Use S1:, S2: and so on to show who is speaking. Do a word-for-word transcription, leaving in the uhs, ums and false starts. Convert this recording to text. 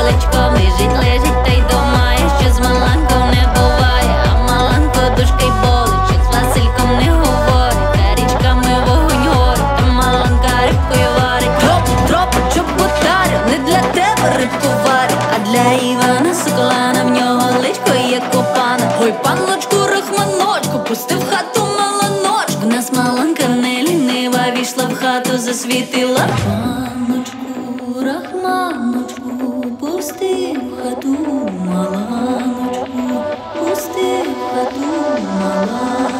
S1: личком лежить, лежить, та й думає, що з Маланком не буває. А Маланко дужка й болить, що з Васильком не говорить. Та річками вогонь горить, та Маланка рибкою варить. Троп, троп, чоботарю, не для тебе рибку варить, а для Івана Соколана, в нього личко є копана. Ой, панночку, рахманочку, пусти в хату Маланочку. В нас Маланка не лінива, війшла в хату, засвітила. Панночку, рахманочку, пусти в хату Маланочку, пусти в хату Маланочку.